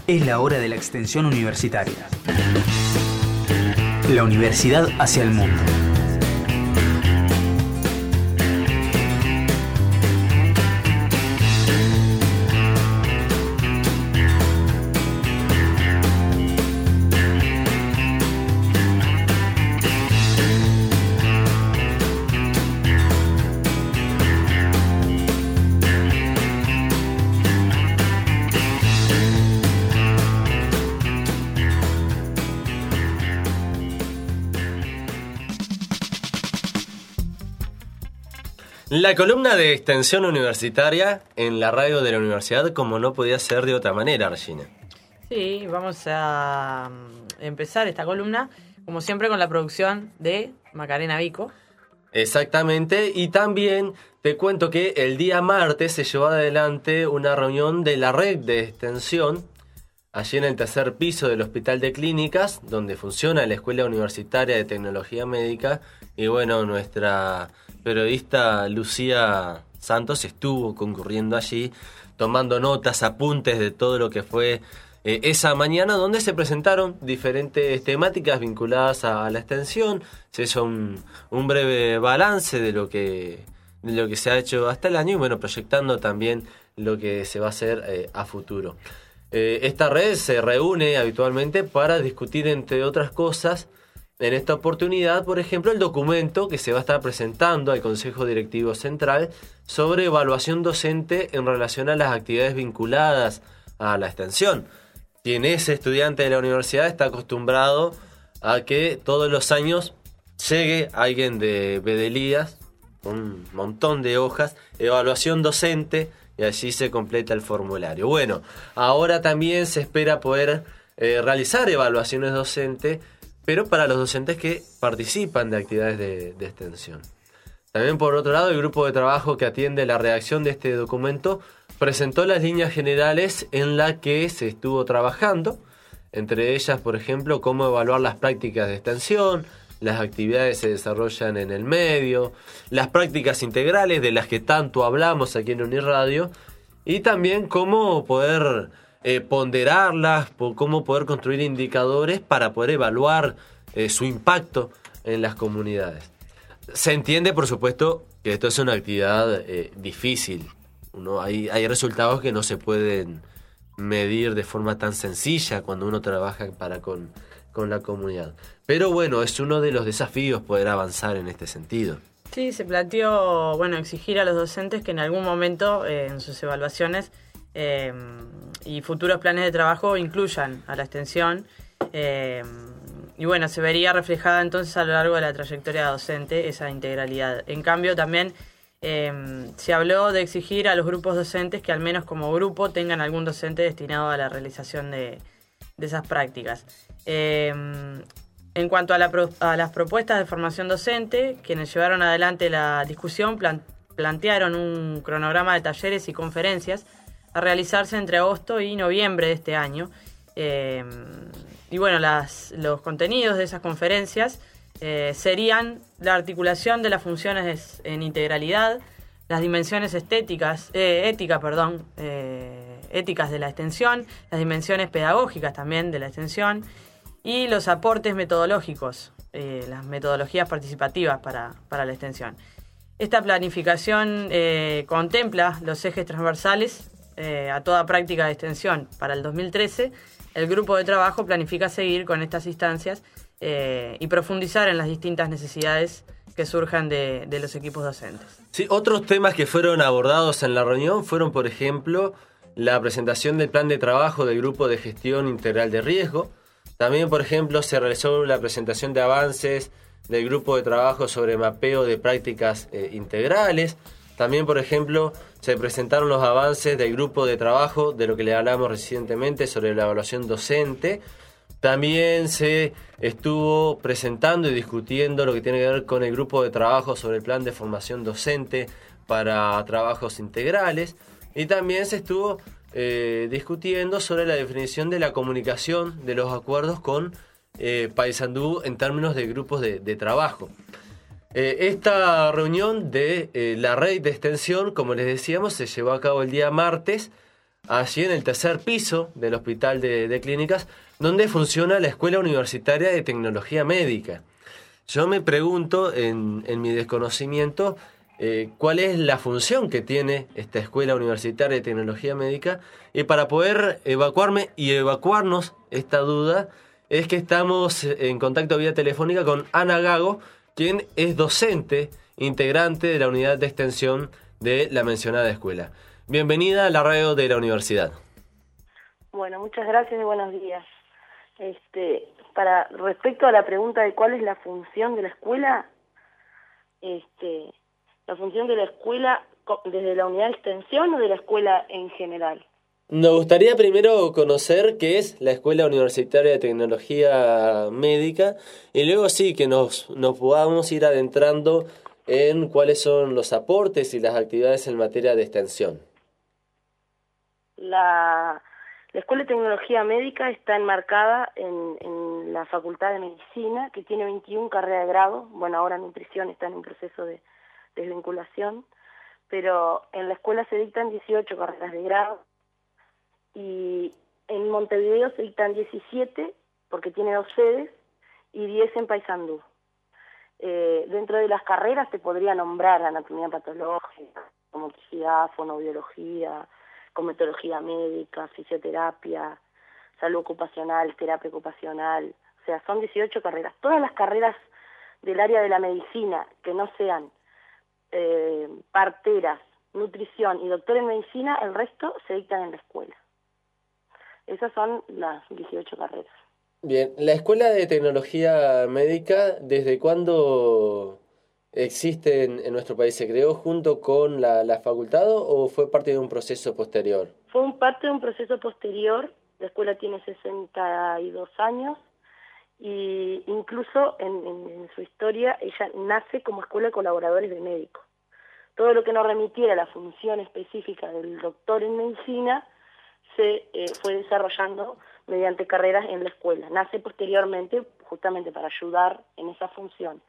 Es la hora de la extensión universitaria. La universidad hacia el mundo. La columna de extensión universitaria en la radio de la universidad, como no podía ser de otra manera, Regina. Sí, vamos a empezar esta columna, como siempre, con la producción de Macarena Vico. Exactamente, y también te cuento que el día martes se llevó adelante una reunión de la red de extensión, allí en el tercer piso del Hospital de Clínicas, donde funciona la Escuela Universitaria de Tecnología Médica, y bueno, nuestra periodista Lucía Santos estuvo concurriendo allí, tomando notas, apuntes de todo lo que fue esa mañana, donde se presentaron diferentes temáticas vinculadas a la extensión. Se hizo un breve balance de lo que se ha hecho hasta el año y bueno, proyectando también lo que se va a hacer a futuro. Esta red se reúne habitualmente para discutir, entre otras cosas, en esta oportunidad, por ejemplo, el documento que se va a estar presentando al Consejo Directivo Central sobre evaluación docente en relación a las actividades vinculadas a la extensión. Quien es estudiante de la universidad está acostumbrado a que todos los años llegue alguien de Bedelías, un montón de hojas, evaluación docente, y allí se completa el formulario. Bueno, ahora también se espera poder realizar evaluaciones docentes, pero para los docentes que participan de actividades de extensión. También, por otro lado, el grupo de trabajo que atiende la redacción de este documento presentó las líneas generales en las que se estuvo trabajando, entre ellas, por ejemplo, cómo evaluar las prácticas de extensión, las actividades que se desarrollan en el medio, las prácticas integrales de las que tanto hablamos aquí en Uniradio, y también cómo poder ponderarlas, cómo poder construir indicadores para poder evaluar su impacto en las comunidades. Se entiende, por supuesto, que esto es una actividad difícil. Hay resultados que no se pueden medir de forma tan sencilla cuando uno trabaja con la comunidad. Pero bueno, es uno de los desafíos poder avanzar en este sentido. Sí, se planteó, exigir a los docentes que en algún momento en sus evaluaciones y futuros planes de trabajo incluyan a la extensión. Y bueno, se vería reflejada entonces a lo largo de la trayectoria docente esa integralidad. En cambio, también se habló de exigir a los grupos docentes que al menos como grupo tengan algún docente destinado a la realización de esas prácticas. En cuanto a las propuestas de formación docente, quienes llevaron adelante la discusión plantearon un cronograma de talleres y conferencias a realizarse entre agosto y noviembre de este año. Y bueno, los contenidos de esas conferencias serían la articulación de las funciones en integralidad, las dimensiones éticas de la extensión, las dimensiones pedagógicas también de la extensión y los aportes metodológicos, las metodologías participativas para la extensión. Esta planificación contempla los ejes transversales a toda práctica de extensión. Para el 2013, el grupo de trabajo planifica seguir con estas instancias y profundizar en las distintas necesidades que surjan de los equipos docentes. Sí, otros temas que fueron abordados en la reunión fueron, por ejemplo, la presentación del plan de trabajo del Grupo de Gestión Integral de Riesgo. También, por ejemplo, se realizó la presentación de avances del Grupo de Trabajo sobre mapeo de prácticas integrales. También, por ejemplo, se presentaron los avances del Grupo de Trabajo de lo que le hablamos recientemente sobre la evaluación docente. También se estuvo presentando y discutiendo lo que tiene que ver con el Grupo de Trabajo sobre el plan de formación docente para trabajos integrales. Y también se estuvo discutiendo sobre la definición de la comunicación de los acuerdos con Paysandú en términos de grupos de trabajo. Esta reunión de la red de extensión, como les decíamos, se llevó a cabo el día martes allí en el tercer piso del Hospital de Clínicas, donde funciona la Escuela Universitaria de Tecnología Médica. Yo me pregunto, en mi desconocimiento, cuál es la función que tiene esta Escuela Universitaria de Tecnología Médica, y para poder evacuarme y evacuarnos esta duda, es que estamos en contacto vía telefónica con Ana Gago, quien es docente, integrante de la unidad de extensión de la mencionada escuela. Bienvenida a la radio de la universidad. Bueno, muchas gracias y buenos días. Para respecto a la pregunta de cuál es la función de la escuela, la función de la escuela desde la unidad de extensión o de la escuela en general. Nos gustaría primero conocer qué es la Escuela Universitaria de Tecnología Médica y luego sí que nos podamos ir adentrando en cuáles son los aportes y las actividades en materia de extensión. La Escuela de Tecnología Médica está enmarcada en la Facultad de Medicina, que tiene 21 carreras de grado. Bueno, ahora nutrición está en un proceso de desvinculación, pero en la escuela se dictan 18 carreras de grado y en Montevideo se dictan 17 porque tiene 2 sedes y 10 en Paysandú. Dentro de las carreras se podría nombrar anatomía patológica, motricidad, fonoaudiología, cosmetología médica, fisioterapia, salud ocupacional, terapia ocupacional. O sea, son 18 carreras. Todas las carreras del área de la medicina que no sean parteras, nutrición y doctor en medicina, el resto se dictan en la escuela. Esas son las 18 carreras. Bien, la Escuela de Tecnología Médica, ¿desde cuándo existe en nuestro país? ¿Se creó junto con la facultad o fue parte de un proceso posterior? Fue parte de un proceso posterior. La escuela tiene 62 años y incluso en su historia ella nace como escuela de colaboradores de médicos. Todo lo que nos remitiera a la función específica del doctor en medicina se fue desarrollando mediante carreras en la escuela. Nace posteriormente justamente para ayudar en esa función.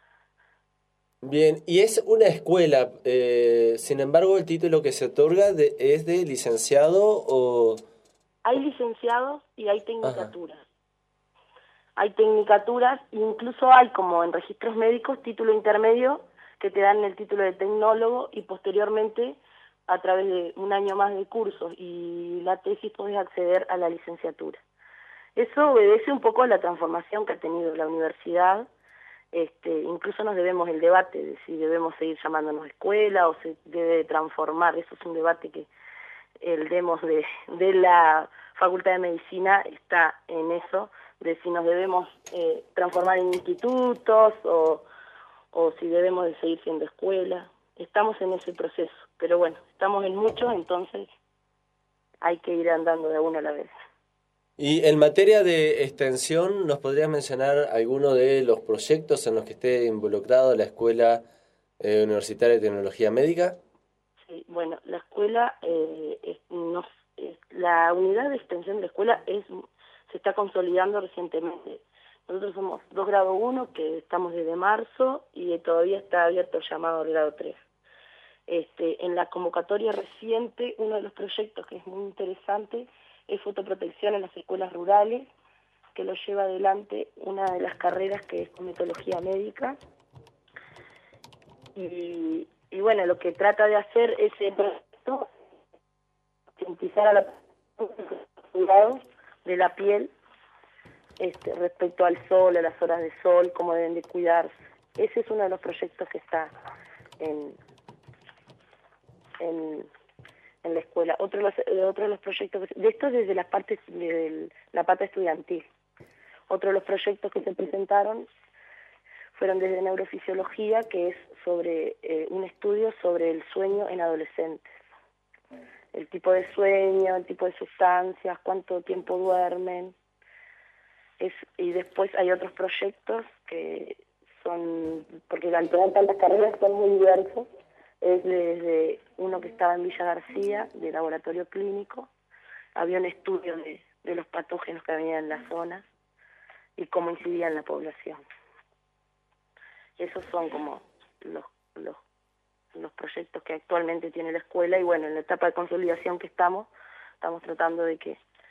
Bien, y es una escuela, sin embargo el título que se otorga es de licenciado o... Hay licenciados y hay tecnicaturas. Ajá. Hay tecnicaturas, incluso hay como en registros médicos título intermedio que te dan el título de tecnólogo y posteriormente a través de un año más de cursos y la tesis podés acceder a la licenciatura. Eso obedece un poco a la transformación que ha tenido la universidad. Incluso nos debemos el debate de si debemos seguir llamándonos escuela o se debe transformar. Eso es un debate que el demos de la Facultad de Medicina está en eso, de si nos debemos transformar en institutos o si debemos de seguir siendo escuela. Estamos en ese proceso, pero bueno, estamos en muchos, entonces hay que ir andando de uno a la vez. Y en materia de extensión, ¿nos podrías mencionar alguno de los proyectos en los que esté involucrado la Escuela Universitaria de Tecnología Médica? Sí, bueno, la escuela, la unidad de extensión de la escuela se está consolidando recientemente. Nosotros somos 2 grado 1, que estamos desde marzo, y todavía está abierto el llamado al grado 3. En la convocatoria reciente, uno de los proyectos que es muy interesante es fotoprotección en las escuelas rurales, que lo lleva adelante una de las carreras que es cosmetología médica. Y bueno, lo que trata de hacer ese proyecto es concientizar a la cuidados de la piel respecto al sol, a las horas de sol, cómo deben de cuidarse. Ese es uno de los proyectos que está en la escuela. Otro de los proyectos, de esto desde la parte estudiantil. Otro de los proyectos que se presentaron fueron desde neurofisiología, que es sobre un estudio sobre el sueño en adolescentes. El tipo de sueño, el tipo de sustancias, cuánto tiempo duermen. Y después hay otros proyectos que son, porque al tener tantas carreras son muy diversos. Es desde uno que estaba en Villa García, de laboratorio clínico. Había un estudio de los patógenos que había en la zona y cómo incidía en la población. Esos son como los proyectos que actualmente tiene la escuela y bueno, en la etapa de consolidación que estamos, estamos tratando de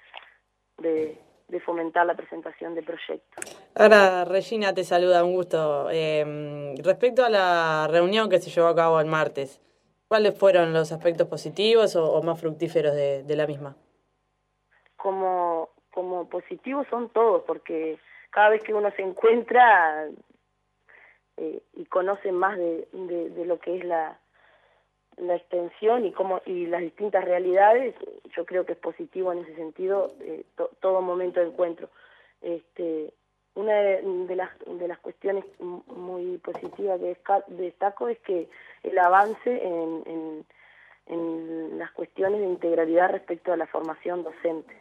fomentar la presentación de proyectos. Ahora, Regina te saluda, un gusto. Respecto a la reunión que se llevó a cabo el martes, ¿cuáles fueron los aspectos positivos o más fructíferos de la misma? Como positivos son todos, porque cada vez que uno se encuentra y conoce más de lo que es la extensión y las distintas realidades, yo creo que es positivo en ese sentido todo momento de encuentro. Una de las cuestiones muy positivas que destaco es que el avance en las cuestiones de integralidad respecto a la formación docente.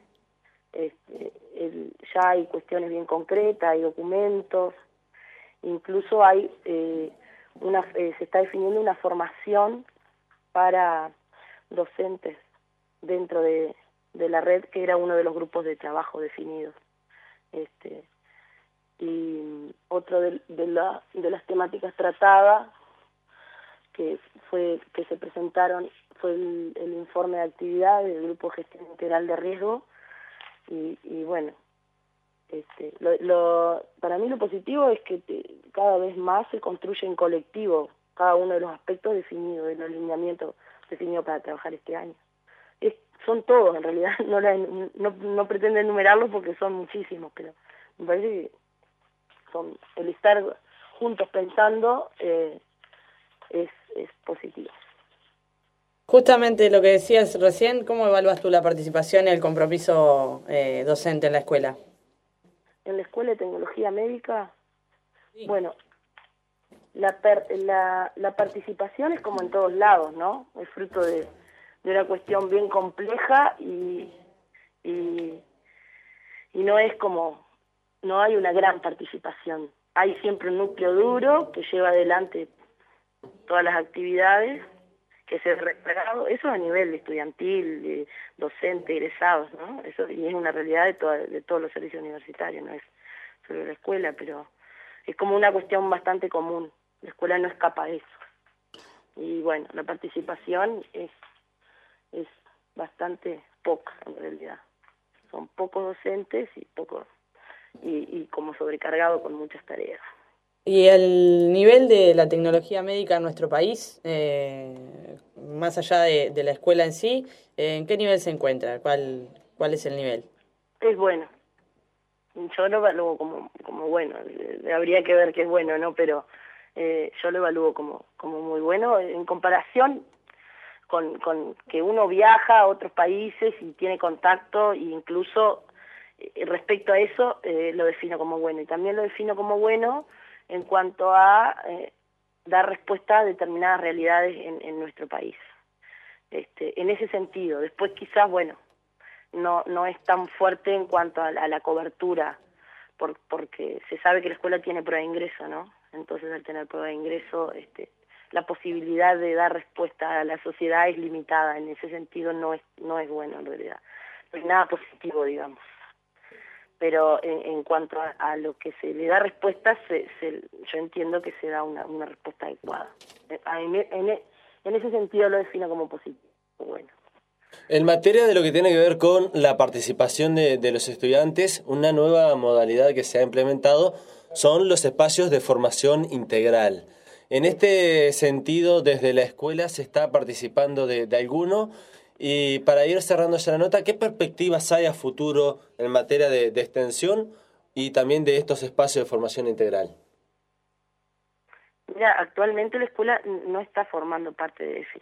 Ya hay cuestiones bien concretas, hay documentos, incluso hay se está definiendo una formación para docentes dentro de la red, que era uno de los grupos de trabajo definidos. Y otro de las temáticas tratadas que se presentaron fue el informe de actividades del Grupo de Gestión Integral de Riesgo. Y bueno, para mí lo positivo es que cada vez más se construye en colectivo cada uno de los aspectos definidos, del alineamiento definido para trabajar este año. Son todos, en realidad, no pretendo enumerarlos porque son muchísimos, pero me parece que el estar juntos pensando es positivo. Justamente lo que decías recién, ¿cómo evalúas tú la participación y el compromiso docente en la escuela? En la Escuela de Tecnología Médica, sí. Bueno, la participación es como en todos lados, ¿no? Es fruto de una cuestión bien compleja y no es como, no hay una gran participación. Hay siempre un núcleo duro que lleva adelante todas las actividades, que se retragado, eso a nivel estudiantil, de docente, egresados, ¿no? Eso y es una realidad de todos los servicios universitarios, no es solo la escuela, pero es como una cuestión bastante común. La escuela no escapa de eso. Y bueno, la participación es bastante poca en realidad. Son pocos docentes y como sobrecargado con muchas tareas. ¿Y el nivel de la tecnología médica en nuestro país, más allá de la escuela en sí, en qué nivel se encuentra? ¿Cuál es el nivel? Es bueno. Yo lo evalúo como bueno. Habría que ver qué es bueno, ¿no? Pero yo lo evalúo como muy bueno en comparación con que uno viaja a otros países y tiene contacto, e incluso respecto a eso lo defino como bueno. Y también lo defino como bueno en cuanto a dar respuesta a determinadas realidades en nuestro país. En ese sentido. Después quizás, bueno, no es tan fuerte en cuanto a la cobertura, porque se sabe que la escuela tiene prueba de ingreso, ¿no? Entonces al tener prueba de ingreso, la posibilidad de dar respuesta a la sociedad es limitada. En ese sentido no es bueno en realidad. No es nada positivo, digamos. Pero en cuanto a lo que se le da respuesta, yo entiendo que se da una respuesta adecuada. En ese sentido lo defino como positivo. Bueno. En materia de lo que tiene que ver con la participación de los estudiantes, una nueva modalidad que se ha implementado son los espacios de formación integral. En este sentido, desde la escuela se está participando de alguno. Y para ir cerrando ya la nota, ¿qué perspectivas hay a futuro en materia de extensión y también de estos espacios de formación integral? Mira, actualmente la escuela no está formando parte de EFIS.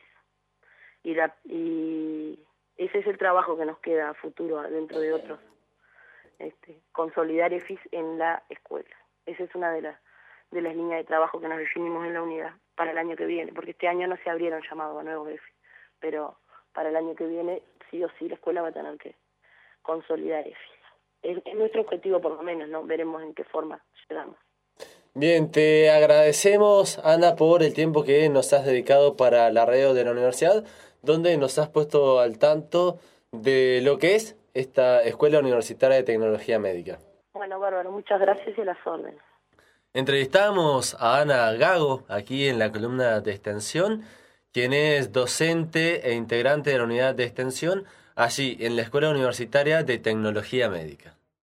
Y ese es el trabajo que nos queda a futuro dentro de otros. Consolidar EFIS en la escuela. Esa es una de las líneas de trabajo que nos definimos en la unidad para el año que viene, porque este año no se abrieron llamados a nuevos EFIS, pero para el año que viene, sí o sí, la escuela va a tener que consolidar EFIS. Es nuestro objetivo, por lo menos, ¿no? Veremos en qué forma llegamos. Bien, te agradecemos, Ana, por el tiempo que nos has dedicado para la radio de la universidad, donde nos has puesto al tanto de lo que es esta Escuela Universitaria de Tecnología Médica. Bueno, bárbaro, muchas gracias y a las órdenes. Entrevistamos a Ana Gago, aquí en la columna de extensión, quien es docente e integrante de la unidad de extensión, allí en la Escuela Universitaria de Tecnología Médica.